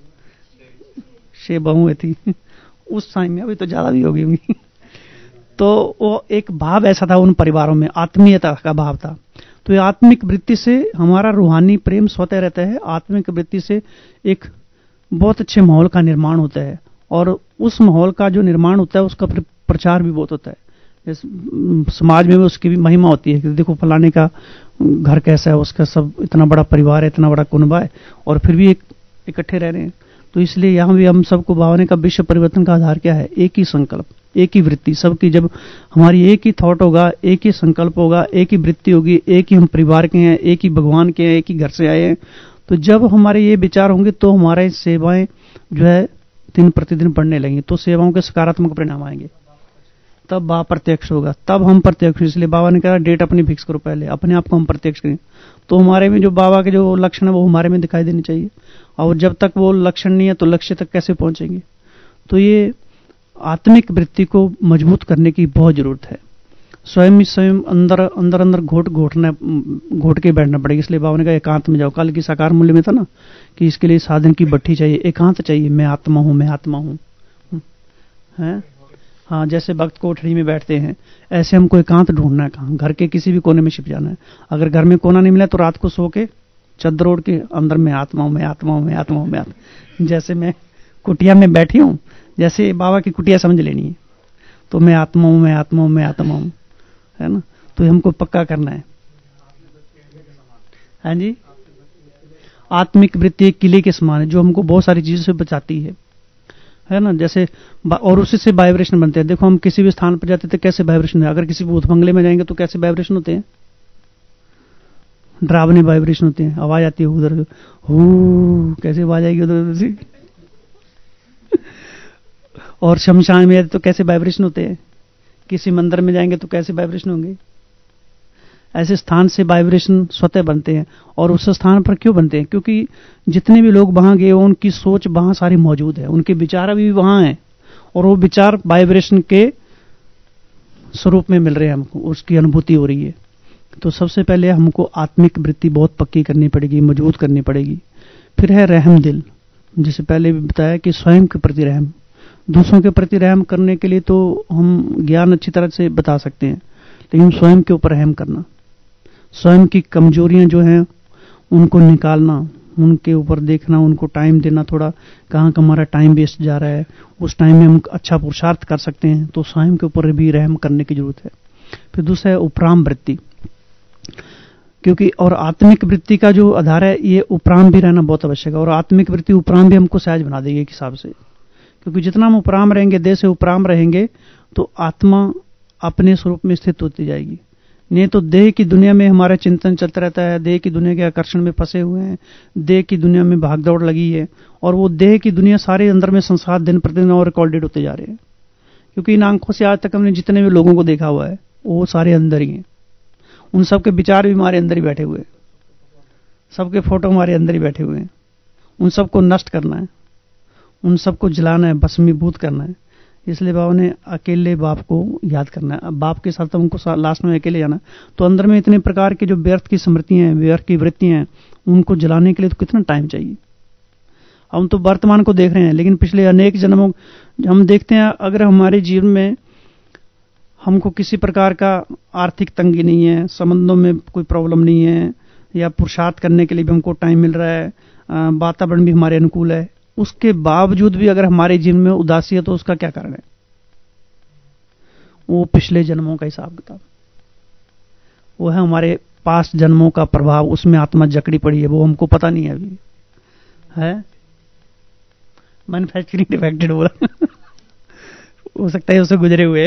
छह बहुएं थी उस टाइम में, अभी तो ज्यादा भी होगी होंगी। तो वो एक भाव ऐसा था उन परिवारों में, आत्मीयता का भाव था। तो ये आत्मिक वृत्ति से हमारा रूहानी प्रेम स्वतः रहता है, आत्मिक वृत्ति से एक बहुत अच्छे माहौल का निर्माण होता है, और उस माहौल का जो निर्माण होता है उसका प्रचार भी बहुत होता है। समाज में उसकी भी महिमा होती है कि देखो फलाने का घर कैसा है, उसका सब इतना बड़ा परिवार है, इतना बड़ा कुनबा है, और फिर भी एक इकट्ठे रह रहे हैं। तो इसलिए यहाँ भी हम सबको भावने का विश्व परिवर्तन का आधार क्या है, एक ही संकल्प, एक ही वृत्ति। सबकी जब हमारी एक ही थॉट होगा, एक ही संकल्प होगा, एक ही वृत्ति होगी, एक ही हम परिवार के हैं, एक ही भगवान के हैं, एक ही घर से आए हैं, तो जब हमारे ये विचार होंगे तो हमारे सेवाएं जो है दिन प्रतिदिन बढ़ने लगेंगी, तो सेवाओं के सकारात्मक परिणाम आएंगे, तब बाबा प्रत्यक्ष होगा, तब हम प्रत्यक्ष। इसलिए बाबा ने कहा डेट अपनी फिक्स करो, पहले अपने आप को हम प्रत्यक्ष करें, तो हमारे में जो बाबा के जो लक्षण है वो हमारे में दिखाई देनी चाहिए। और जब तक वो लक्षण नहीं है तो लक्ष्य तक कैसे पहुंचेंगे। तो ये आत्मिक वृत्ति को मजबूत करने की बहुत जरूरत है। स्वयं ही स्वयं अंदर अंदर अंदर घोट घोटना घोट के बैठना पड़ेगा। इसलिए बाबा ने कहा एकांत में जाओ। कल की साकार मूल्य में था ना कि इसके लिए साधन की भट्ठी चाहिए, एकांत चाहिए। मैं आत्मा हूं, मैं आत्मा हूं, है हाँ। जैसे भक्त कोठड़ी में बैठते हैं, ऐसे हमको एकांत ढूंढना है, कहाँ घर के किसी भी कोने में छिप जाना है। अगर घर में कोना नहीं मिला तो रात को सो के चद्दर ओढ़ के अंदर मैं आत्मा हूं, मैं आत्मा हूं, मैं आत्मा हूं, मैं आत्मा। जैसे मैं कुटिया में बैठी हूं, जैसे बाबा की कुटिया समझ लेनी है, तो मैं आत्मा हूं, मैं आत्मा हूं, मैं आत्मा हूं, है ना। तो हमको पक्का करना है। हाँ जी, आत्मिक वृत्ति एक किले के समान है जो हमको बहुत सारी चीजों से बचाती है, है ना। जैसे और उसी से वाइब्रेशन बनते हैं। देखो हम किसी भी स्थान पर जाते थे कैसे वाइब्रेशन है। अगर किसी भूत बंगले में जाएंगे तो कैसे वाइब्रेशन होते हैं, डरावनी वाइब्रेशन होते हैं। आवाज आती है उधर, हू कैसे आवाज आएगी उधर से। और शमशान में तो कैसे वाइब्रेशन होते हैं। किसी मंदिर में जाएंगे तो कैसे वाइब्रेशन होंगे, ऐसे स्थान से वाइब्रेशन स्वतः बनते हैं। और उस स्थान पर क्यों बनते हैं? क्योंकि जितने भी लोग वहां गए उनकी सोच वहां सारी मौजूद है, उनके विचार अभी भी वहां हैं और वो विचार वाइब्रेशन के स्वरूप में मिल रहे हैं हमको, उसकी अनुभूति हो रही है। तो सबसे पहले हमको आत्मिक वृत्ति बहुत पक्की करनी पड़ेगी, मजबूत करनी पड़ेगी। फिर है रहम दिल, जैसे पहले भी बताया कि स्वयं के प्रति रहम। दूसरों के प्रति रहम करने के लिए तो हम ज्ञान अच्छी तरह से बता सकते हैं, लेकिन स्वयं के ऊपर रहम करना, स्वयं की कमजोरियां जो हैं उनको निकालना, उनके ऊपर देखना, उनको टाइम देना, थोड़ा कहाँ का हमारा टाइम वेस्ट जा रहा है, उस टाइम में हम अच्छा पुरुषार्थ कर सकते हैं, तो स्वयं के ऊपर भी रहम करने की जरूरत है। फिर दूसरा है उपराम वृत्ति, क्योंकि और आत्मिक वृत्ति का जो आधार है ये उपराम भी रहना बहुत आवश्यक है। और आत्मिक वृत्ति उपराम भी हमको सहज बना देगी एक हिसाब से, क्योंकि जितना हम उपराम रहेंगे, देह से उपराम रहेंगे, तो आत्मा अपने स्वरूप में स्थित होती जाएगी। नहीं तो देह की दुनिया में हमारा चिंतन चलता रहता है, देह की दुनिया के आकर्षण में फंसे हुए हैं, देह की दुनिया में भागदौड़ लगी है, और वो देह की दुनिया सारे अंदर में संसार दिन प्रतिदिन और रिकॉर्डेड होते जा रहे हैं। क्योंकि इन आंखों से आज तक हमने जितने भी लोगों को देखा हुआ है वो सारे अंदर ही हैं, उन सबके विचार भी हमारे अंदर ही बैठे हुए हैं, सबके फोटो हमारे अंदर ही बैठे हुए हैं। उन सबको नष्ट करना है, उन सबको जलाना है, भस्मीभूत करना है। इसलिए बाबा ने अकेले बाप को याद करना है। अब बाप के साथ उनको लास्ट में अकेले जाना, तो अंदर में इतने प्रकार के जो व्यर्थ की स्मृतियां हैं, व्यर्थ की वृत्तियां हैं, उनको जलाने के लिए तो कितना टाइम चाहिए। हम तो वर्तमान को देख रहे हैं, लेकिन पिछले अनेक जन्मों हम देखते हैं, अगर हमारे जीवन में हमको किसी प्रकार का आर्थिक तंगी नहीं है, संबंधों में कोई प्रॉब्लम नहीं है, या पुरुषार्थ करने के लिए भी हमको टाइम मिल रहा है, वातावरण भी हमारे अनुकूल है, उसके बावजूद भी अगर हमारे जीवन में उदासी है तो उसका क्या कारण है? वो पिछले जन्मों का हिसाब किताब, वो है हमारे पास जन्मों का प्रभाव, उसमें आत्मा जकड़ी पड़ी है, वो हमको पता नहीं है अभी है। मैन्युफैक्चरिंग डिफेक्टेड बोला हो सकता है उसे गुजरे हुए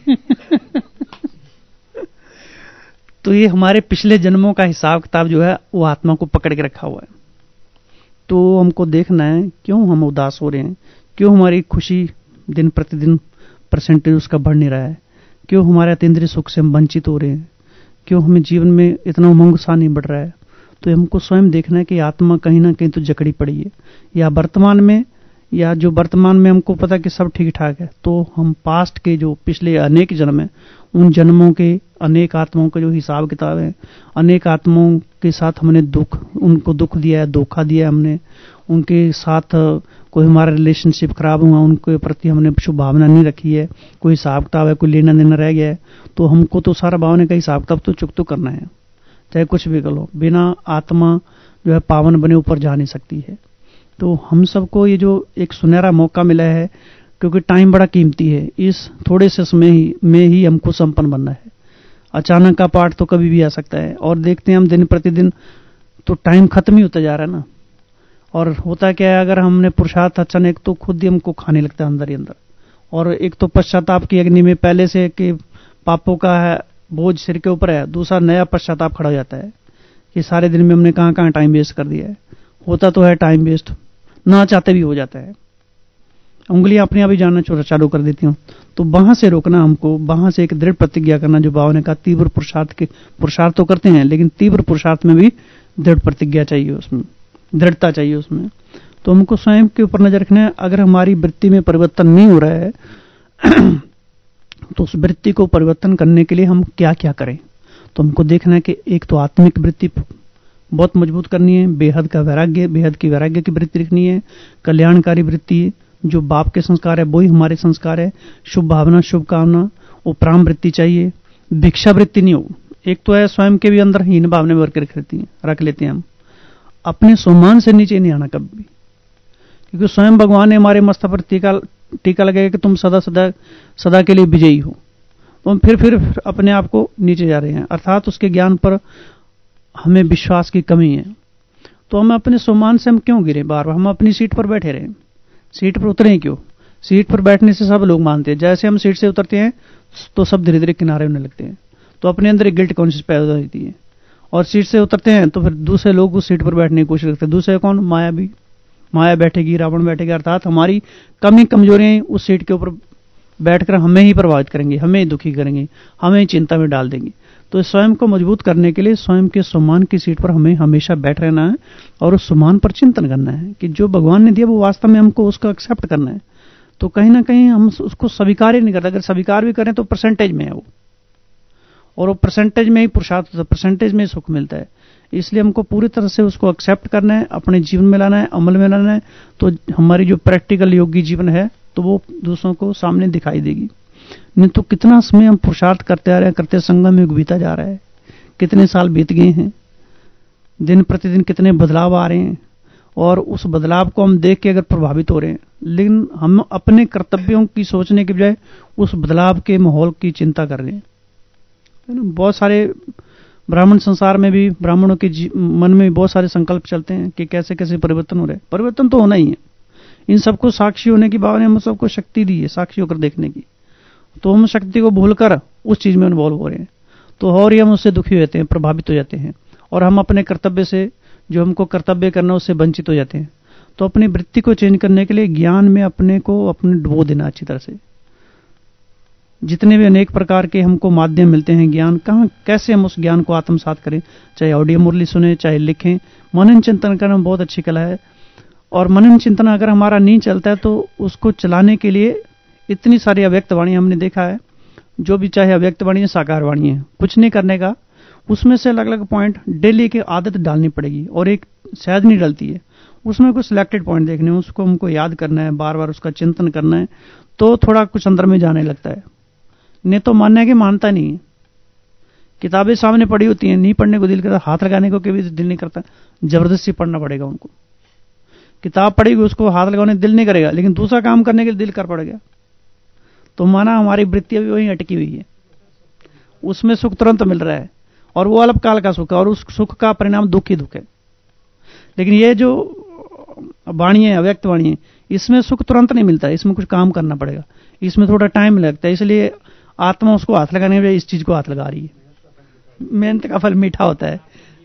तो ये हमारे पिछले जन्मों का हिसाब किताब जो है वो आत्मा को पकड़ के रखा हुआ है। तो हमको देखना है क्यों हम उदास हो रहे हैं, क्यों हमारी खुशी दिन प्रतिदिन परसेंटेज उसका बढ़ नहीं रहा है, क्यों हमारे अतीन्द्रिय सुख से हम वंचित हो रहे हैं, क्यों हमें जीवन में इतना उमंग उत्साह नहीं बढ़ रहा है। तो हमको स्वयं देखना है कि आत्मा कहीं ना कहीं तो जकड़ी पड़ी है, या वर्तमान में, या जो वर्तमान में हमको पता कि सब ठीक ठाक है, तो हम पास्ट के जो पिछले अनेक जन्म है, उन जन्मों के अनेक आत्माओं का जो हिसाब किताब है, अनेक आत्माओं के साथ हमने दुख, उनको दुख दिया है, धोखा दिया है हमने, उनके साथ कोई हमारा रिलेशनशिप खराब हुआ, उनके प्रति हमने शुभ भावना नहीं रखी है, कोई हिसाब किताब है, कोई लेना देना रह गया है, तो हमको तो सारा भावना का हिसाब किताब तो चुकता करना है, चाहे कुछ भी कर लो। बिना आत्मा जो है पावन बने ऊपर जा नहीं सकती है। तो हम सबको ये जो एक सुनहरा मौका मिला है, क्योंकि टाइम बड़ा कीमती है, इस थोड़े से समय ही में ही हमको संपन्न बनना है। अचानक का पाठ तो कभी भी आ सकता है, और देखते हैं हम दिन प्रतिदिन तो टाइम खत्म ही होता जा रहा है ना। और होता क्या है, अगर हमने पुरुषार्थ अचानक, तो खुद ही हमको खाने लगता है अंदर ही अंदर। और एक तो पश्चाताप की अग्नि में पहले से कि पापों का है बोझ सिर के ऊपर है, दूसरा नया पश्चाताप खड़ा हो जाता है कि सारे दिन में हमने कहां कहां टाइम वेस्ट कर दिया है। होता तो है टाइम वेस्ट, ना चाहते भी हो जाता है, उंगलियां अपने आप ही जानना चालू कर देती हूं। तो वहां से रोकना हमको, वहां से एक दृढ़ प्रतिज्ञा करना, जो बाबा ने कहा तीव्र पुरुषार्थ के, पुरुषार्थ तो करते हैं लेकिन तीव्र पुरुषार्थ में भी दृढ़ प्रतिज्ञा चाहिए, उसमें दृढ़ता चाहिए उसमें। तो हमको स्वयं के ऊपर नजर रखना है। अगर हमारी वृत्ति में परिवर्तन नहीं हो रहा है तो उस वृत्ति को परिवर्तन करने के लिए हम क्या क्या करें। तो हमको देखना है कि एक तो आत्मिक वृत्ति बहुत मजबूत करनी है, बेहद का वैराग्य, बेहद की वैराग्य की वृत्ति रखनी है, कल्याणकारी वृत्ति, जो बाप के संस्कार है वही हमारे संस्कार है, शुभ भावना, शुभ कामना, उपराम वृत्ति चाहिए, भिक्षा वृत्ति नहीं हो। एक तो है स्वयं के भी अंदर हीन भावना में रख रहती है, रख लेते हैं हम, अपने सम्मान से नीचे नहीं आना कभी भी, क्योंकि स्वयं भगवान ने हमारे मस्तक पर टीका टीका लगाया कि तुम सदा सदा सदा के लिए विजयी हो, तो हम फिर फिर अपने आप को नीचे जा रहे हैं, अर्थात उसके ज्ञान पर हमें विश्वास की कमी है। तो हम अपने सम्मान से हम क्यों गिरे बार बार, हम अपनी सीट पर बैठे रहे, सीट पर उतरे क्यों। सीट पर बैठने से सब लोग मानते हैं, जैसे हम सीट से उतरते हैं तो सब धीरे धीरे किनारे होने लगते हैं, तो अपने अंदर एक गिल्ट कॉन्शियस पैदा होती है। और सीट से उतरते हैं तो फिर दूसरे लोग उस सीट पर बैठने की कोशिश करते हैं। दूसरे कौन? माया भी, माया बैठेगी, रावण बैठेगा, अर्थात हमारी कमी कमजोरियां उस सीट के ऊपर बैठकर हमें ही प्रभावित करेंगे, हमें ही दुखी करेंगे, हमें ही चिंता में डाल देंगे। तो स्वयं को मजबूत करने के लिए स्वयं के सम्मान की सीट पर हमें हमेशा बैठ रहना है और उस सम्मान पर चिंतन करना है कि जो भगवान ने दिया वो वास्तव में हमको उसको एक्सेप्ट करना है। तो कहीं ना कहीं हम उसको स्वीकार ही नहीं करते। अगर स्वीकार भी करें तो परसेंटेज में है वो, और वो परसेंटेज में ही पुरुषार्थ, परसेंटेज में ही सुख मिलता है। इसलिए हमको पूरी तरह से उसको एक्सेप्ट करना है, अपने जीवन में लाना है, अमल में लाना है। तो हमारी जो प्रैक्टिकल योगी जीवन है तो वो दूसरों को सामने दिखाई देगी। नहीं तो कितना समय हम पुरुषार्थ करते आ रहे हैं, करते संगम युग बीता जा रहा है, कितने साल बीत गए हैं, दिन प्रतिदिन कितने बदलाव आ रहे हैं, और उस बदलाव को हम देख के अगर प्रभावित हो रहे हैं, लेकिन हम अपने कर्तव्यों की सोचने के बजाय उस बदलाव के माहौल की चिंता कर रहे हैं। बहुत सारे ब्राह्मण संसार में भी, ब्राह्मणों के मन में भी बहुत सारे संकल्प चलते हैं कि कैसे कैसे परिवर्तन हो रहे हैं। परिवर्तन तो होना ही है, इन सबको साक्षी होने की भावना ने हम सबको शक्ति दी है, साक्षी होकर देखने की। तो हम शक्ति को भूलकर उस चीज में इन्वॉल्व हो रहे हैं, तो और ही हम उससे दुखी हो जाते हैं, प्रभावित हो जाते हैं, और हम अपने कर्तव्य से, जो हमको कर्तव्य करना, उससे वंचित हो जाते हैं। तो अपनी वृत्ति को चेंज करने के लिए ज्ञान में अपने को अपने डुबो देना अच्छी तरह से। जितने भी अनेक प्रकार के हमको माध्यम मिलते हैं ज्ञान, कहाँ कैसे हम उस ज्ञान को आत्मसात करें, चाहे ऑडियो मुरली सुने, चाहे लिखें। मनन चिंतन करना बहुत अच्छी कला है, और मनन चिंतन अगर हमारा नहीं चलता है तो उसको चलाने के लिए इतनी सारी अव्यक्त वाणी हमने देखा है, जो भी चाहे अव्यक्त वाणी है, साकार वाणी है, कुछ नहीं करने का, उसमें से अलग अलग पॉइंट डेली की आदत डालनी पड़ेगी, और एक शायद नहीं डलती है, उसमें कुछ सिलेक्टेड पॉइंट देखने हैं, उसको हमको याद करना है, बार बार उसका चिंतन करना है, तो थोड़ा कुछ अंदर में जाने लगता है। नहीं तो मानने की मानता नहीं है। किताबें सामने पड़ी होती हैं, नहीं पढ़ने को दिल करता, हाथ लगाने को कभी दिल नहीं करता, जबरदस्ती पढ़ना पड़ेगा उनको। किताब पढ़ेगी, उसको हाथ लगाने दिल नहीं करेगा, लेकिन दूसरा काम करने के लिए दिल कर पड़ेगा। तो माना हमारी वृत्ति अभी वहीं अटकी हुई है, उसमें सुख तुरंत मिल रहा है, और वो अल्पकाल का सुख है, और उस सुख का परिणाम दुख ही दुख है। लेकिन ये जो वाणी है, अव्यक्त वाणी है, इसमें सुख तुरंत नहीं मिलता है, इसमें कुछ काम करना पड़ेगा, इसमें थोड़ा टाइम लगता है। इसलिए आत्मा उसको हाथ लगाने के बजाय इस चीज को हाथ लगा रही है। मेहनत का फल मीठा होता है।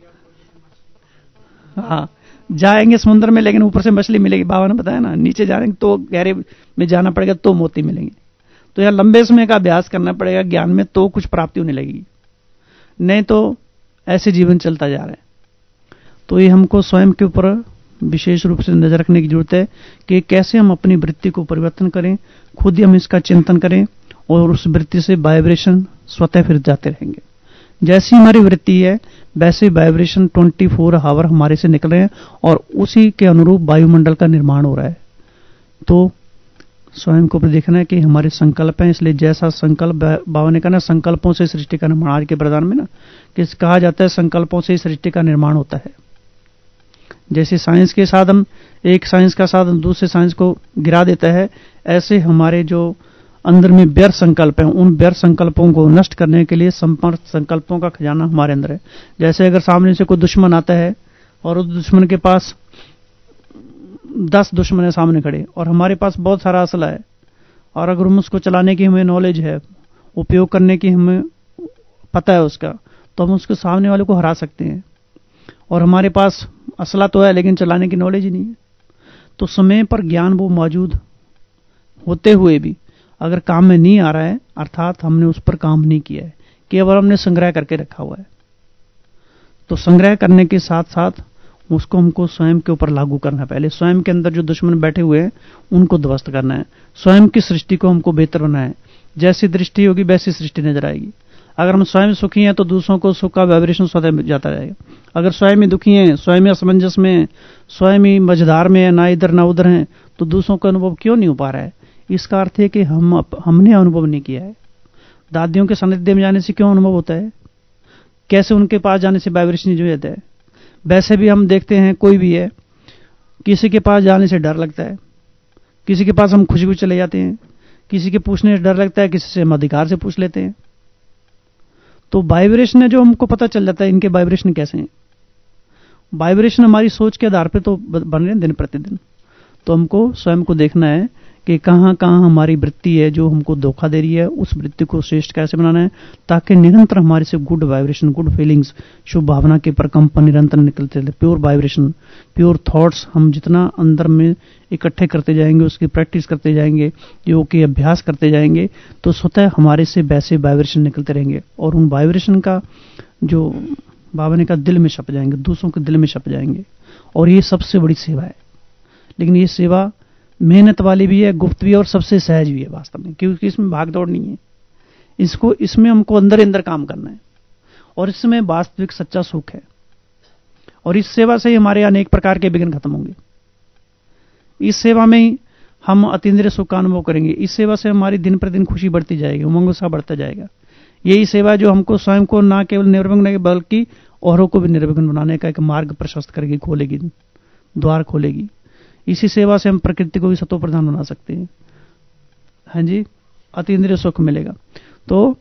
हाँ, जाएंगे समुद्र में, लेकिन ऊपर से मछली मिलेगी, बाबा ने बताया ना, नीचे जाएंगे तो गहरे में जाना पड़ेगा तो मोती मिलेंगे। तो यह लंबे समय का अभ्यास करना पड़ेगा ज्ञान में, तो कुछ प्राप्ति होने लगेगी, नहीं तो ऐसे जीवन चलता जा रहा है। तो ये हमको स्वयं के ऊपर विशेष रूप से नजर रखने की जरूरत है कि कैसे हम अपनी वृत्ति को परिवर्तन करें, खुद ही हम इसका चिंतन करें, और उस वृत्ति से वाइब्रेशन स्वतः फिर जाते रहेंगे। जैसी हमारी वृत्ति है वैसे वाइब्रेशन ट्वेंटी फोर आवर हमारे से निकल रहे हैं, और उसी के अनुरूप वायुमंडल का निर्माण हो रहा है। तो स्वयं को देखना है कि हमारे संकल्प हैं, इसलिए जैसा संकल्प, बाबा ने कहा ना, संकल्पों से सृष्टि का निर्माण, के प्रदान में ना कि कहा जाता है संकल्पों से सृष्टि का निर्माण होता है। जैसे साइंस के साधन, एक साइंस का साधन दूसरे साइंस को गिरा देता है, ऐसे हमारे जो अंदर में व्यर्थ संकल्प हैं, उन व्यर्थ संकल्पों को नष्ट करने के लिए समर्थ संकल्पों का खजाना हमारे अंदर है। जैसे अगर सामने से कोई दुश्मन आता है और उस दुश्मन के पास दस दुश्मन है सामने खड़े, और हमारे पास बहुत सारा असला है, और अगर हम उसको चलाने की हमें नॉलेज है, उपयोग करने की हमें पता है उसका, तो हम उसके सामने वाले को हरा सकते हैं। और हमारे पास असला तो है लेकिन चलाने की नॉलेज ही नहीं है। तो समय पर ज्ञान वो मौजूद होते हुए भी अगर काम में नहीं आ रहा है, अर्थात हमने उस पर काम नहीं किया है, केवल हमने संग्रह करके रखा हुआ है, तो संग्रह करने के साथ साथ उसको हमको स्वयं के ऊपर लागू करना है। पहले स्वयं के अंदर जो दुश्मन बैठे हुए हैं उनको ध्वस्त करना है, स्वयं की सृष्टि को हमको बेहतर बनाना है। जैसी दृष्टि होगी वैसी सृष्टि नजर आएगी। अगर हम स्वयं सुखी हैं तो दूसरों को सुख का वाइब्रेशन स्वतः जाता रहेगा। अगर स्वयं ही दुखी हैं, स्वयं ही असमंजस में, स्वयं ही मझधार में है, ना इधर ना उधर हैं, तो दूसरों का अनुभव क्यों नहीं हो पा रहा है? इसका अर्थ है कि हम हमने अनुभव नहीं किया है। दादियों के सानिध्य में जाने से क्यों अनुभव होता है? कैसे उनके पास जाने से वाइब्रेशन जो जाता है? वैसे भी हम देखते हैं, कोई भी है, किसी के पास जाने से डर लगता है, किसी के पास हम खुशी खुशी चले जाते हैं, किसी के पूछने से डर लगता है, किसी से हम अधिकार से पूछ लेते हैं। तो वाइब्रेशन है जो हमको पता चल जाता है इनके वाइब्रेशन कैसे हैं। वाइब्रेशन हमारी सोच के आधार पर तो बन रहे हैं दिन प्रतिदिन। तो हमको स्वयं को देखना है कि कहाँ कहाँ हमारी वृत्ति है जो हमको धोखा दे रही है, उस वृत्ति को श्रेष्ठ कैसे बनाना है, ताकि निरंतर हमारे से गुड वाइब्रेशन, गुड फीलिंग्स, शुभ भावना के प्रकंपन निरंतर निकलते रहते, प्योर वाइब्रेशन, प्योर थॉट्स हम जितना अंदर में इकट्ठे करते जाएंगे, उसकी प्रैक्टिस करते जाएंगे, योग के अभ्यास करते जाएंगे, तो स्वतः हमारे से वैसे वाइब्रेशन निकलते रहेंगे और उन वाइब्रेशन का जो बाबा ने कहा दिल में छप जाएंगे, दूसरों के दिल में छप जाएंगे। और ये सबसे बड़ी सेवा है। लेकिन ये सेवा मेहनत वाली भी है, गुप्त भी है और सबसे सहज भी है वास्तव में, क्योंकि इसमें भाग दौड़ नहीं है। इसको इसमें हमको अंदर अंदर काम करना है और इसमें वास्तविक सच्चा सुख है। और इस सेवा से ही हमारे अनेक प्रकार के विघ्न खत्म होंगे। इस सेवा में ही हम अतीन्द्रिय सुख का अनुभव करेंगे। इस सेवा से हमारी दिन प्रतिदिन खुशी बढ़ती जाएगी, उमंग उत्साह बढ़ता जाएगा। यही सेवा जो हमको स्वयं को ना केवल निर्विघ्न बल्कि औरों को भी निर्विघ्न बनाने का एक मार्ग प्रशस्त करेगी, खोलेगी, द्वार खोलेगी। इसी सेवा से हम प्रकृति को भी सतो प्रधान बना सकते हैं। हाँ जी, अतीन्द्रिय सुख मिलेगा। तो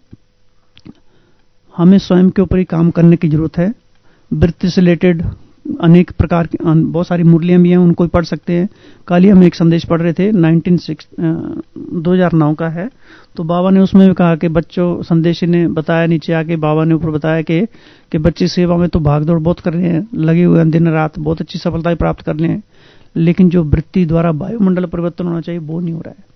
हमें स्वयं के ऊपर ही काम करने की जरूरत है। वृत्ति से रिलेटेड अनेक प्रकार की बहुत सारी मुरलियां भी हैं, उनको भी पढ़ सकते हैं। कल ही हम एक संदेश पढ़ रहे थे, दो हज़ार नौ का है। तो बाबा ने उसमें भी कहा कि बच्चों, संदेश ने बताया नीचे आके, बाबा ने ऊपर बताया कि कि बच्चे सेवा में तो भागदौड़ बहुत कर रहे हैं, लगे हुए हैं दिन रात, बहुत अच्छी सफलताएं प्राप्त कर रहे हैं, लेकिन जो वृत्ति द्वारा वायुमंडल परिवर्तन होना चाहिए वो नहीं हो रहा है।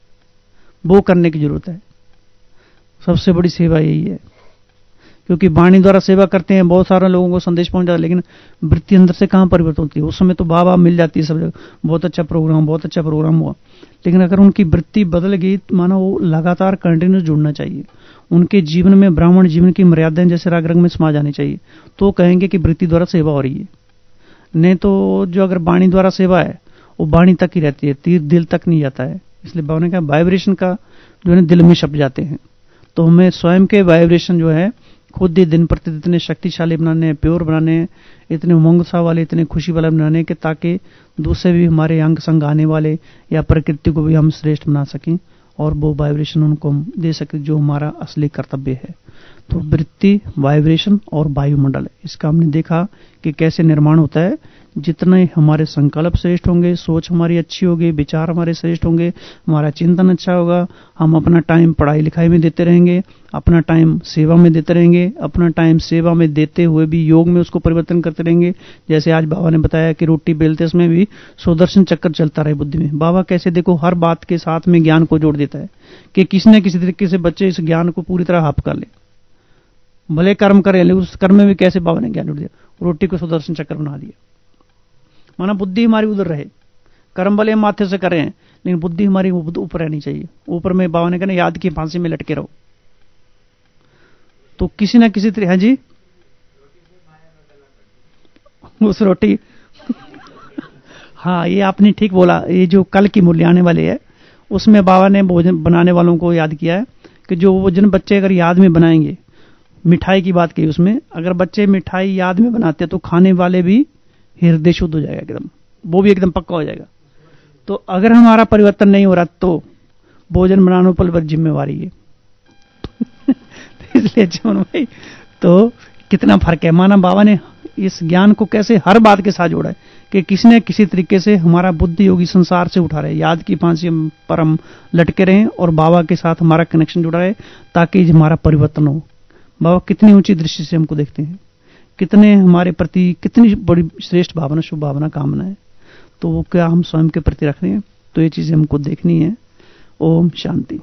वो करने की जरूरत है। सबसे बड़ी सेवा यही है, क्योंकि वाणी द्वारा सेवा करते हैं, बहुत सारे लोगों को संदेश पहुंच जाता है, लेकिन वृत्ति अंदर से कहां परिवर्तन होती है। उस समय तो वाह मिल जाती है सब जगह, बहुत अच्छा प्रोग्राम, बहुत अच्छा प्रोग्राम हुआ। लेकिन अगर उनकी वृत्ति बदल गई, मानो वो लगातार कंटिन्यूस जुड़ना चाहिए। उनके जीवन में ब्राह्मण जीवन की मर्यादाएं जैसे राग रंग में समा जानी चाहिए, तो कहेंगे कि वृत्ति द्वारा सेवा हो रही है। नहीं तो जो अगर वाणी द्वारा सेवा है वो वाणी तक ही रहती है, तीर दिल तक नहीं जाता है। इसलिए बाबा ने कहा वाइब्रेशन का जो है दिल में छप जाते हैं। तो हमें स्वयं के वाइब्रेशन जो है खुद ही दिन प्रतिदिन इतने शक्तिशाली बनाने, प्योर बनाने, इतने उमंग उत्साह वाले, इतने खुशी वाले बनाने के, ताकि दूसरे भी हमारे अंग संग आने वाले या प्रकृति को भी हम श्रेष्ठ बना सकें और वो वाइब्रेशन उनको हम दे सकें जो हमारा असली कर्तव्य है। तो वृत्ति, वाइब्रेशन और वायुमंडल, इसका हमने देखा कि कैसे निर्माण होता है। जितने हमारे संकल्प श्रेष्ठ होंगे, सोच हमारी अच्छी होगी, विचार हमारे श्रेष्ठ होंगे, हमारा चिंतन अच्छा होगा, हम अपना टाइम पढ़ाई लिखाई में देते रहेंगे, अपना टाइम सेवा में देते रहेंगे, अपना टाइम सेवा में देते हुए भी योग में उसको परिवर्तन करते रहेंगे। जैसे आज बाबा ने बताया कि रोटी बेलते उसमें भी सुदर्शन चक्कर चलता रहे बुद्धि में। बाबा कैसे देखो हर बात के साथ में ज्ञान को जोड़ देता है कि किसी न किसी तरीके से बच्चे इस ज्ञान को पूरी तरह हाफ कर ले, भले कर्म करे, लेकिन उस कर्म में भी कैसे बाबा ने ज्ञान जोड़ दिया, रोटी को सुदर्शन चक्कर बना दिया। माना बुद्धि हमारी उधर रहे, कर्म भले माथे से करें लेकिन बुद्धि हमारी ऊपर रहनी चाहिए। ऊपर में बाबा ने कहना याद की फांसी में लटके रहो। तो किसी ना किसी तरह, हाँ जी, उस रोटी हाँ, ये आपने ठीक बोला। ये जो कल की मूल्य आने वाले है, उसमें बाबा ने भोजन बनाने वालों को याद किया है कि जो भोजन बच्चे अगर याद में बनाएंगे, मिठाई की बात की उसमें, अगर बच्चे मिठाई याद में बनाते हैं तो खाने वाले भी हृदय शुद्ध हो जाएगा एकदम, वो भी एकदम पक्का हो जाएगा। तो अगर हमारा परिवर्तन नहीं हो रहा तो भोजन बनाने पर जिम्मेवारी है। इसलिए जीवन भाई, तो कितना फर्क है। माना बाबा ने इस ज्ञान को कैसे हर बात के साथ जोड़ा है कि किसी न किसी तरीके से हमारा बुद्धि योगी संसार से उठा रहे, याद की फांसी पर हम लटके रहें और बाबा के साथ हमारा कनेक्शन जुड़ा रहे, ताकि हमारा परिवर्तन हो। बाबा कितनी ऊंची दृष्टि से हमको देखते हैं, कितने हमारे प्रति कितनी बड़ी श्रेष्ठ भावना, शुभ भावना, कामना है। तो वो क्या हम स्वयं के प्रति रख रहे हैं, तो ये चीजें हमको देखनी है। ओम शांति।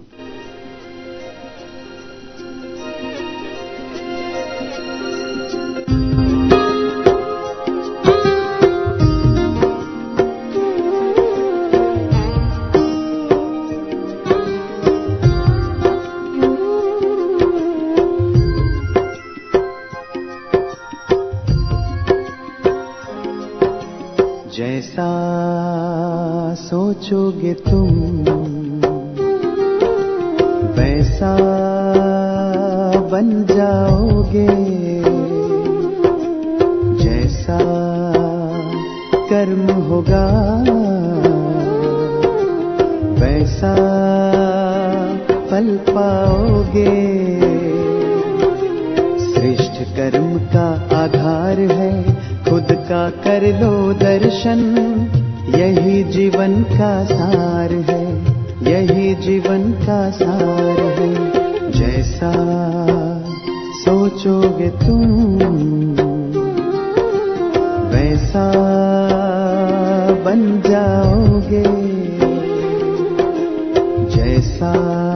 जैसा सोचोगे तुम वैसा बन जाओगे, जैसा कर्म होगा वैसा फल पाओगे। श्रेष्ठ कर्म का आधार है खुद का कर लो दर्शन, यही जीवन का सार है। यही जीवन का सार है। जैसा सोचोगे तुम वैसा बन जाओगे, जैसा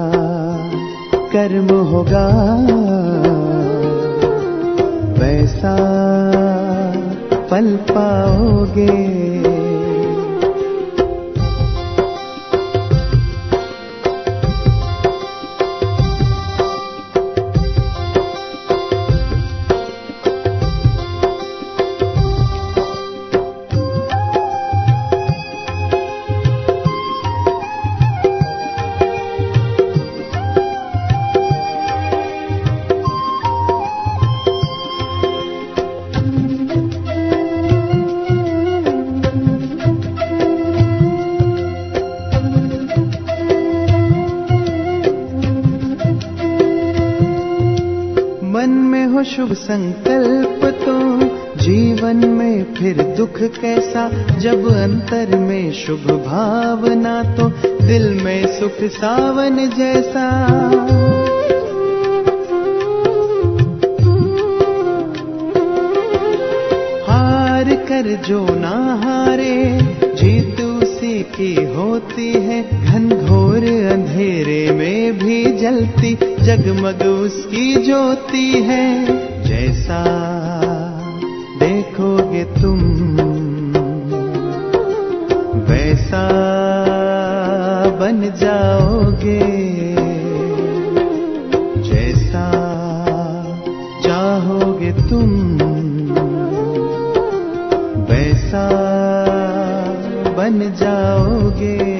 कर्म होगा वैसा फल पाओगे। मन में हो शुभ संकल्प तो जीवन में फिर दुख कैसा। जब अंतर में शुभ भावना तो दिल में सुख सावन जैसा। हार कर जो ना हारे जीत उसी की होती है। घनघोर अंधेरे में भी जलती जगमग उसकी ज्योति है। जैसा देखोगे तुम वैसा बन जाओगे, जैसा चाहोगे तुम वैसा बन जाओगे।